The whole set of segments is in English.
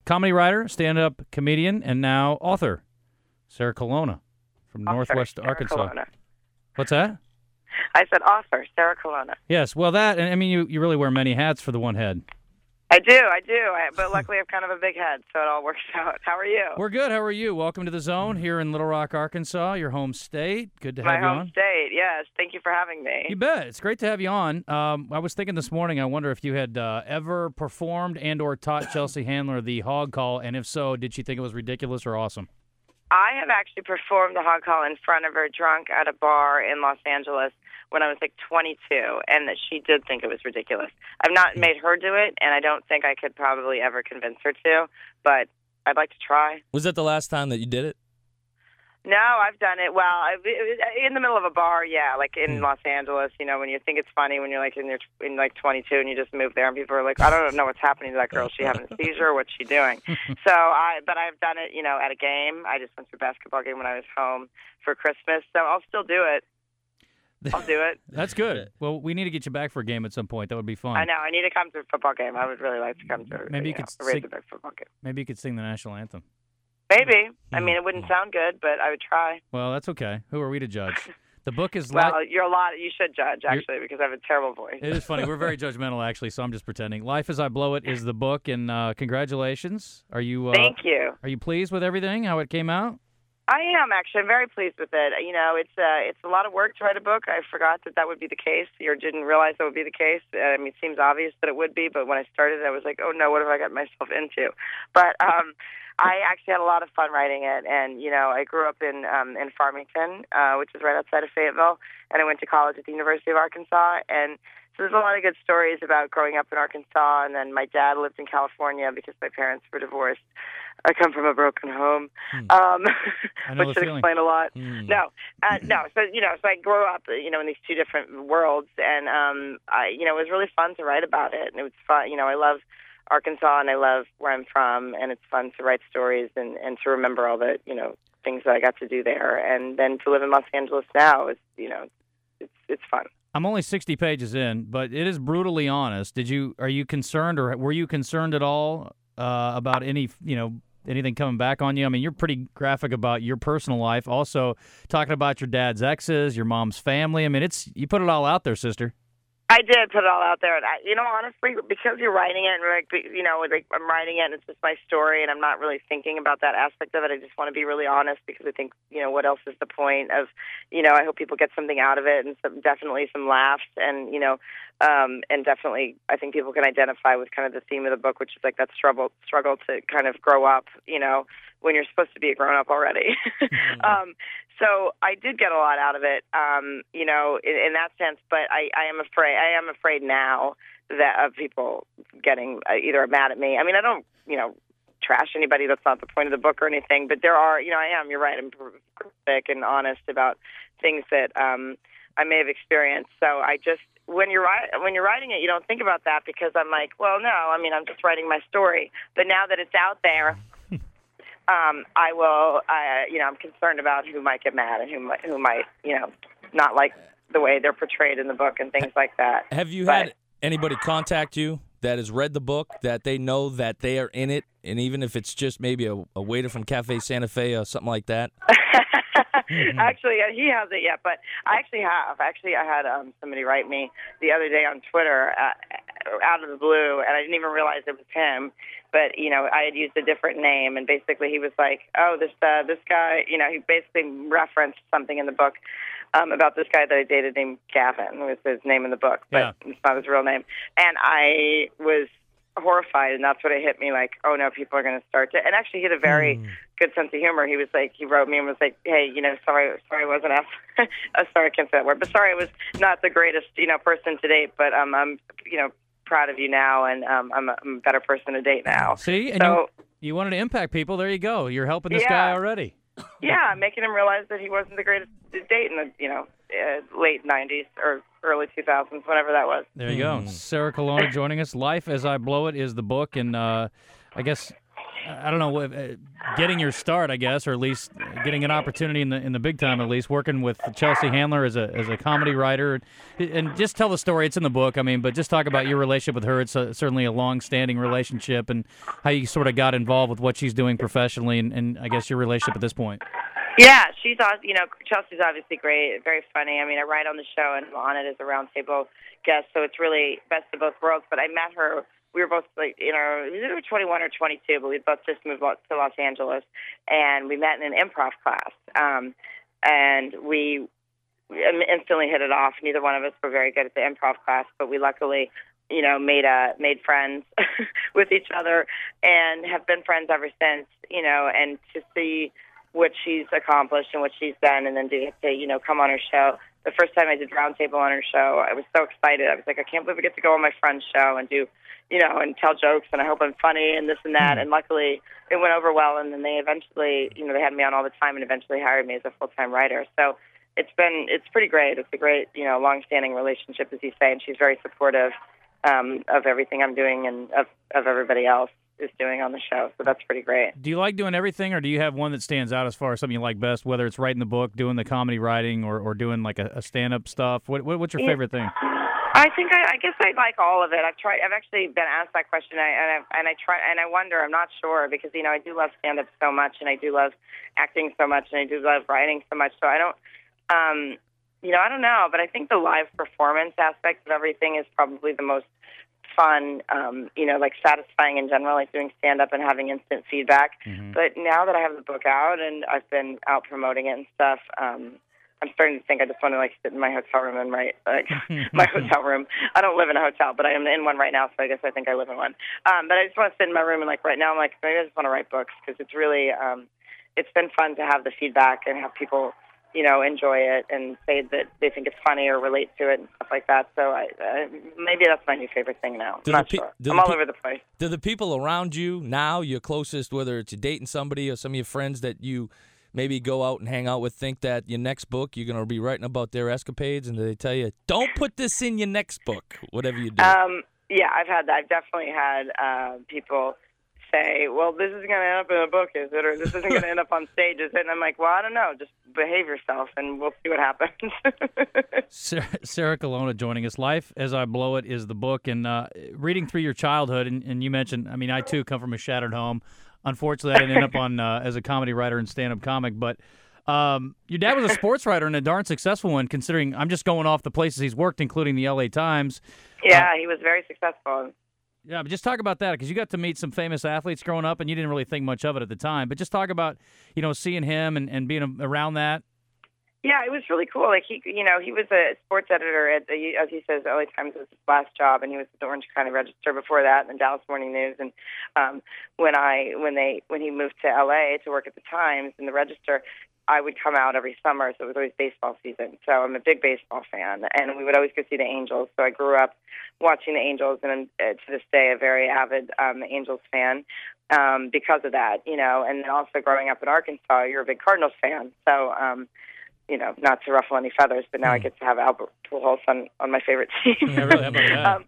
comedy writer, stand-up comedian, and now author, Sarah Colonna from Northwest Sarah Arkansas. Colonna. What's that? I said author, Sarah Colonna. Yes, well, that, and I mean, you really wear many hats for the one head. I do. But luckily I have kind of a big head, so it all works out. How are you? We're good. How are you? Welcome to the Zone here in Little Rock, Arkansas, your home state. Good to have you on. My home state, yes. Thank you for having me. You bet. It's great to have you on. I was thinking this morning, I wonder if you had ever performed and or taught Chelsea Handler the hog call, and if so, did she think it was ridiculous or awesome? I have actually performed the hog call in front of her drunk at a bar in Los Angeles when I was like 22, and that she did think it was ridiculous. I've not made her do it, and I don't think I could probably ever convince her to, but I'd like to try. Was that the last time that you did it? No, I've done it. Well, it was in the middle of a bar, yeah, like in Los Angeles. You know, when you think it's funny when you're like in 22 and you just move there, and people are like, I don't know what's happening to that girl. Is she having a seizure? What's she doing? But I've done it, you know, at a game. I just went to a basketball game when I was home for Christmas, so I'll still do it. I'll do it. That's good. Well, we need to get you back for a game at some point. That would be fun. I know. I need to come to a football game. I would really like to come to a Razorback football game. Maybe you could sing the national anthem. Maybe. I mean, it wouldn't sound good, but I would try. Well, that's okay. Who are we to judge? The book is... Well, you're a lot. You should judge, actually, because I have a terrible voice. It is funny. We're very judgmental, actually, so I'm just pretending. Life as I Blow It is the book, and congratulations. Are you... Thank you. Are you pleased with everything, how it came out? I am, actually. I'm very pleased with it. You know, it's a lot of work to write a book. I forgot that would be the case, or didn't realize that would be the case. I mean, it seems obvious that it would be, but when I started, I was like, oh, no, what have I got myself into? But I actually had a lot of fun writing it, and, you know, I grew up in Farmington, which is right outside of Fayetteville, and I went to college at the University of Arkansas, and so there's a lot of good stories about growing up in Arkansas, and then my dad lived in California because my parents were divorced. I come from a broken home, which should explain a lot. No. So, you know, so I grew up, you know, in these two different worlds, and it was really fun to write about it, and it was fun. You know, I love Arkansas, and I love where I'm from, and it's fun to write stories and to remember all the, you know, things that I got to do there, and then to live in Los Angeles now is, you know, it's fun. I'm only 60 pages in, but it is brutally honest. Are you concerned, or were you concerned at all about anything coming back on you? I mean, you're pretty graphic about your personal life. Also, talking about your dad's exes, your mom's family. I mean, you put it all out there, sister. I did put it all out there, and you know, honestly, because you're writing it, and I'm writing it, and it's just my story, and I'm not really thinking about that aspect of it. I just want to be really honest, because I think, you know, what else is the point of, you know, I hope people get something out of it, and definitely some laughs, and you know, and definitely I think people can identify with kind of the theme of the book, which is like that struggle to kind of grow up, you know, when you're supposed to be a grown-up already. So I did get a lot out of it, you know, in that sense. But I am afraid now that of people getting either mad at me. I mean, I don't, you know, trash anybody. That's not the point of the book or anything. But there are, you know, you're right. I'm graphic and honest about things that I may have experienced. So I just, when you're writing it, you don't think about that, because I'm like, well, no, I mean, I'm just writing my story. But now that it's out there, I'm concerned about who might get mad and who might, you know, not like the way they're portrayed in the book and things like that. Have you had anybody contact you that has read the book, that they know that they are in it, and even if it's just maybe a waiter from Cafe Santa Fe or something like that? Actually, he hasn't yet, but I actually have. Actually, I had somebody write me the other day on Twitter out of the blue, and I didn't even realize it was him. But, you know, I had used a different name, and basically he was like, oh, this guy, you know, he basically referenced something in the book about this guy that I dated named Gavin, was his name in the book, but It's not his real name. And I was horrified, and that's what it hit me, like, oh no, people are going to start to. And actually, he had a very good sense of humor. He was like, he wrote me and was like, hey, you know, sorry I wasn't sorry, I can't say that word, but sorry I was not the greatest, you know, person to date, but I'm, you know, proud of you now, and I'm a better person to date now. See, and so, you wanted to impact people. There you go. You're helping this guy already. Yeah, making him realize that he wasn't the greatest to date in the, you know, late 90s or early 2000s, whatever that was. There you go. Sarah Colonna joining us. Life as I Blow It is the book, and I guess, I don't know, getting your start, I guess, or at least getting an opportunity in the big time, at least working with Chelsea Handler as a comedy writer. And just tell the story. It's in the book. I mean, but just talk about your relationship with her. It's certainly a long-standing relationship, and how you sort of got involved with what she's doing professionally, and I guess your relationship at this point. Yeah, she's awesome. Chelsea's obviously great, very funny. I mean, I write on the show and I'm on it as a roundtable guest, so it's really best of both worlds. But I met her. We were both like we were either 21 or 22, but we both just moved to Los Angeles, and we met in an improv class. And we instantly hit it off. Neither one of us were very good at the improv class, but we luckily, made friends with each other and have been friends ever since. And to see what she's accomplished and what she's done, and then to come on her show. The first time I did Roundtable on her show, I was so excited. I was like, I can't believe I get to go on my friend's show and do, and tell jokes, and I hope I'm funny and this and that. And luckily, it went over well, and then they eventually, they had me on all the time and eventually hired me as a full-time writer. So it's pretty great. It's a great, long-standing relationship, as you say, and she's very supportive of everything I'm doing and of everybody else is doing on the show, so that's pretty great. Do you like doing everything, or do you have one that stands out as far as something you like best, whether it's writing the book, doing the comedy writing, or doing like a stand-up stuff? What's your favorite thing? I think I guess I like all of it. I've actually been asked that question, and I wonder. I'm not sure because I do love stand-up so much, and I do love acting so much, and I do love writing so much. So I don't, I don't know, but I think the live performance aspect of everything is probably the most fun, like satisfying in general, like doing stand-up and having instant feedback. Mm-hmm. But now that I have the book out and I've been out promoting it and stuff, I'm starting to think I just want to sit in my hotel room and write, my hotel room. I don't live in a hotel, but I am in one right now, so I guess I think I live in one. But I just want to sit in my room and right now I'm like, maybe I just want to write books because it's really, it's been fun to have the feedback and have people enjoy it and say that they think it's funny or relate to it and stuff like that. So maybe that's my new favorite thing now. I'm not sure. I'm all over the place. Do the people around you now, your closest, whether it's you're dating somebody or some of your friends that you maybe go out and hang out with, think that your next book, you're going to be writing about their escapades, and they tell you, don't put this in your next book, whatever you do? Yeah, I've had that. I've definitely had people say, well, this isn't going to end up in a book, is it? Or this isn't going to end up on stage, is it? And I'm like, well, I don't know. Just behave yourself, and we'll see what happens. Sarah Colonna joining us. Life as I Blow It is the book. And reading through your childhood, and you mentioned, I too come from a shattered home. Unfortunately, I didn't end up on as a comedy writer and stand-up comic, but your dad was a sports writer and a darn successful one, considering I'm just going off the places he's worked, including the L.A. Times. Yeah, he was very successful. Yeah, but just talk about that, because you got to meet some famous athletes growing up, and you didn't really think much of it at the time. But just talk about, seeing him and being around that. Yeah, it was really cool. Like he was a sports editor at as he says, LA Times was his last job, and he was at the Orange County Register before that, and the Dallas Morning News. And when he moved to LA to work at the Times and the Register, I would come out every summer, so it was always baseball season. So I'm a big baseball fan, and we would always go see the Angels. So I grew up watching the Angels, and I'm, to this day, a very avid Angels fan because of that, And then also growing up in Arkansas, you're a big Cardinals fan. So, not to ruffle any feathers, but now I get to have Albert Pujols on my favorite team. Yeah, really, how about that?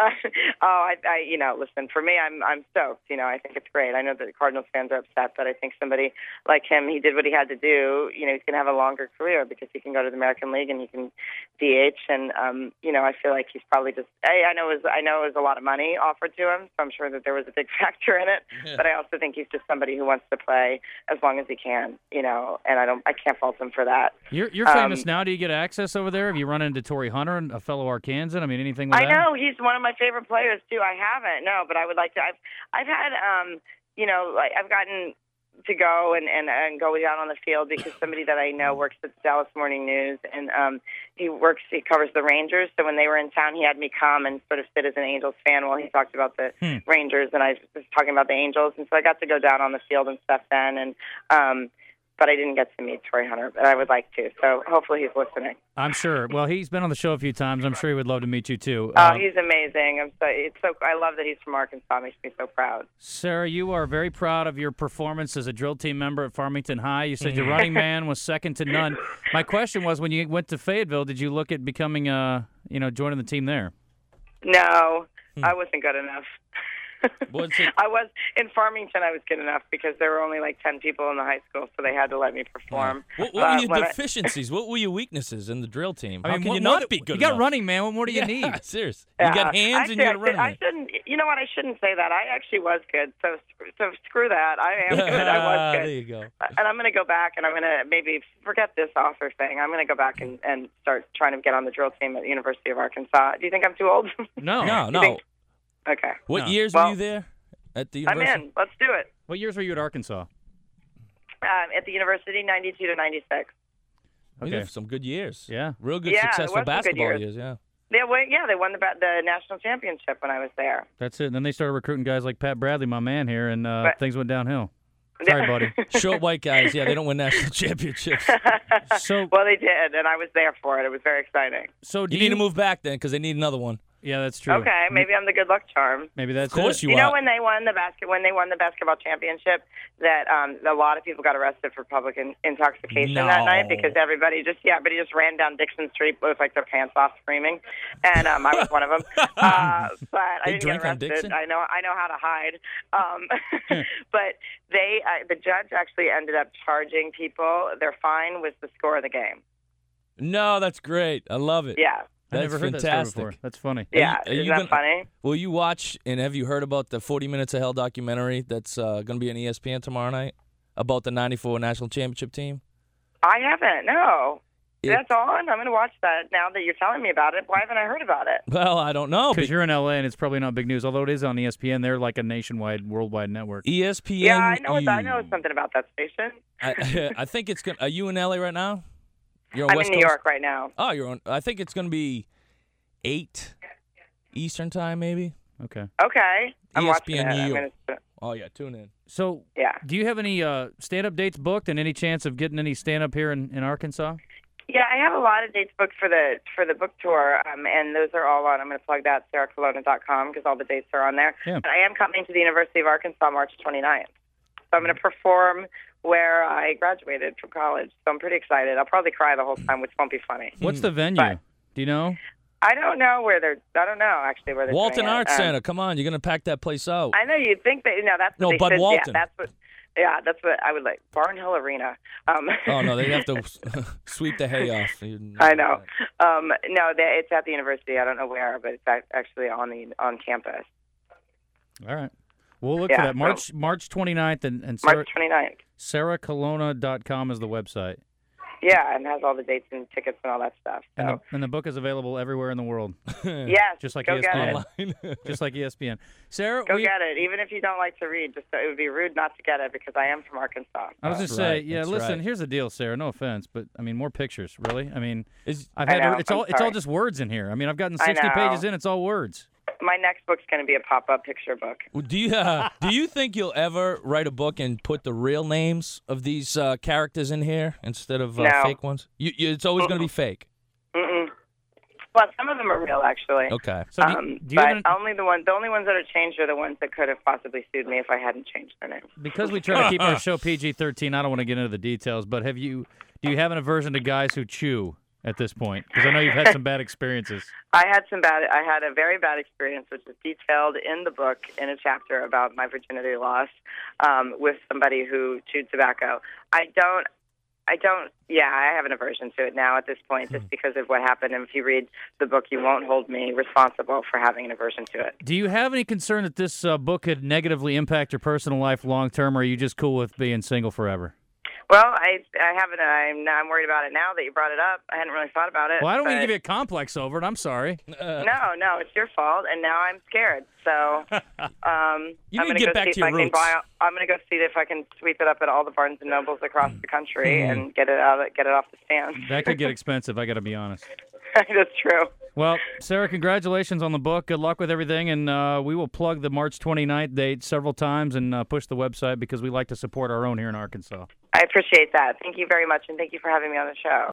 Listen, for me, I'm stoked. I think it's great. I know that the Cardinals fans are upset, but I think somebody like him, he did what he had to do. He's going to have a longer career because he can go to the American League and he can DH. And I feel like he's probably just. I know it was a lot of money offered to him, so I'm sure that there was a big factor in it. Yeah. But I also think he's just somebody who wants to play as long as he can. And I can't fault him for that. You're famous now. Do you get access over there? Have you run into Torrey Hunter, a fellow Arkansan? Anything like that? I know. He's one of my favorite players, too. I haven't, no, but I would like to. I've had, I've gotten to go and go down on the field because somebody that I know works at the Dallas Morning News, and he covers the Rangers. So when they were in town, he had me come and sort of sit as an Angels fan while he talked about the Rangers, and I was talking about the Angels. And so I got to go down on the field and stuff then, and but I didn't get to meet Torrey Hunter, but I would like to. So hopefully he's listening. I'm sure. Well, he's been on the show a few times. I'm sure he would love to meet you too. Oh, he's amazing. I love that he's from Arkansas. It makes me so proud. Sarah, you are very proud of your performance as a drill team member at Farmington High. You said your running man was second to none. My question was, when you went to Fayetteville, did you look at becoming, joining the team there? No, I wasn't good enough. What's it? I was in Farmington. I was good enough because there were only like 10 people in the high school, so they had to let me perform. What were your when deficiencies? What were your weaknesses in the drill team? How I mean, can what you more not be good You got enough? running, man. What more do you need? Serious. Yeah. You got hands and Actually, you're running. I shouldn't. You know what? I shouldn't say that. I actually was good. So screw that. I am good. I was good. There you go. And I'm going to go back and I'm going to maybe forget this author thing. I'm going to go back and start trying to get on the drill team at the University of Arkansas. Do you think I'm too old? No. No. think- Okay. What No. years were Well, you there at the I'm university? in. Let's do it. What years were you at Arkansas? At the university, 92 to 96. You Okay. have some good years. Yeah. Real good, Yeah, it successful was some good basketball years. years. Yeah. They won the national championship when I was there. That's it. And then they started recruiting guys like Pat Bradley, my man here, and things went downhill. Sorry, buddy. Short white guys. Yeah, they don't win national championships. So, Well, they did, and I was there for it. It was very exciting. so do You need to move back then because they need another one. Yeah, that's true. Okay, maybe I'm the good luck charm. Maybe that's Of course it. you You know are. when they won the basketball championship, that a lot of people got arrested for public intoxication that night because everybody just ran down Dixon Street with like their pants off screaming, and I was one of them. But I They didn't drink get on arrested. Dixon? I know how to hide. But the judge actually ended up charging people. Their fine was the score of the game. No, that's great. I love it. Yeah. I That's never heard that fantastic. story before. That's funny. Yeah, are you isn't that gonna- funny? Will you watch and have you heard about the 40 Minutes of Hell documentary that's going to be on ESPN tomorrow night about the 94 national championship team? I haven't. No. It- That's on? I'm going to watch that now that you're telling me about it. Why haven't I heard about it? Well, I don't know. Because you're in LA and it's probably not big news, although it is on ESPN. They're like a nationwide, worldwide network. ESPN. Yeah, I know something about that station. I think it's going to. Are you in LA right now? You're on I'm West in New Coast? York right now. Oh, you're on. I think it's going to be 8 Eastern time, maybe. Okay. Okay. I'm watching ESPN it. New I'm York. gonna, Oh, yeah, tune in. So, yeah. do you have any stand-up dates booked and any chance of getting any stand-up here in Arkansas? Yeah, I have a lot of dates booked for the book tour, and those are all on. I'm going to plug that, sarahcolonna.com, because all the dates are on there. Yeah. And I am coming to the University of Arkansas March 29th. So I'm going to perform where I graduated from college. So I'm pretty excited. I'll probably cry the whole time, which won't be funny. What's the venue? But- Do you know? I don't know where they're. I don't know actually where they're. Walton doing it. Arts Center. Come on, you're going to pack that place out. I know you'd think that. That's what No, they Bud should. Walton. Yeah, that's what I would like. Barnhill Arena. Oh, no, they have to sweep the hay off. I know. No, it's at the university. I don't know where, but it's actually on campus. All right. We'll look Yeah, for that. so- March 29th, and Sarah, March 29th. sarahcolonna.com is the website. Yeah, and has all the dates and tickets and all that stuff. So And the book is available everywhere in the world, yes, just like go get ESPN. it. Online. Just like ESPN. Sarah, Go get it. Even if you don't like to read, just it would be rude not to get it because I am from Arkansas. I was That's just say, right, yeah. that's Listen, right. here's the deal, Sarah. No offense, but I mean, more pictures, really. I mean, Is- I've I had know, it's all I'm it's all sorry. just words in here. I mean, I've gotten I 60 know. pages in. It's all words. My next book's going to be a pop-up picture book. Do you think you'll ever write a book and put the real names of these characters in here instead of No. fake ones? It's always going to be fake. Mm-mm. Well, some of them are real, actually. Okay. So do you But have an- the only ones that are changed are the ones that could have possibly sued me if I hadn't changed their names. because we try to keep our show PG-13, I don't want to get into the details, but do you have an aversion to guys who chew at this point? Because I know you've had some bad experiences. I had a very bad experience, which is detailed in the book in a chapter about my virginity loss with somebody who chewed tobacco. I have an aversion to it now at this point just because of what happened. And if you read the book, you won't hold me responsible for having an aversion to it. Do you have any concern that this book could negatively impact your personal life long term, or are you just cool with being single forever? Well, I haven't. I'm worried about it now that you brought it up. I hadn't really thought about it. Well, I don't mean to but- give you a complex over it. I'm sorry. No, it's your fault, and now I'm scared. So, You I'm need gonna to get go back see to if your I can roots. I'm gonna go see if I can sweep it up at all the Barnes and Nobles across the country and get it off the stand. That could get expensive, I got to be honest. That's true. Well, Sarah, congratulations on the book. Good luck with everything, and we will plug the March 29th date several times and push the website because we like to support our own here in Arkansas. I appreciate that. Thank you very much, and thank you for having me on the show.